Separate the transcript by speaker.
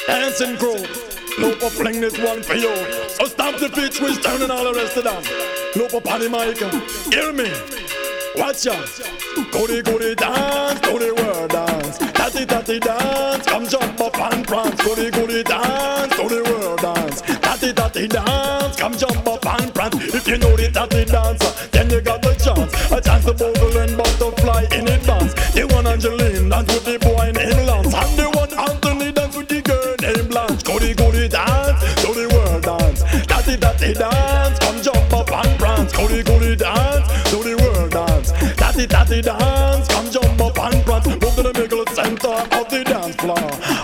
Speaker 1: Dancing crew, loop up, fling this one for you. So stamp the feet, twist, turn and all the rest of them. Loop up on the mic, hear me. Watch out. Goody goody dance, goody world dance. Tatty tatty dance, come jump up and prance. Goody goody dance, goody world dance. Tatty tatty dance, come jump up and prance. If you know the tatty dancer, then you got the chance. A chance to bogle and butterfly in advance. The one Angeline dance with the boy named Lance. And the one Anthony dance with the girl named Blanche. Goody goody dance, goody world dance. Tatty tatty dance, come jump up and prance. Goody goody dance, goody world dance. Tatty tatty dance, come jump up and prance. Move to the middle center of the dance floor.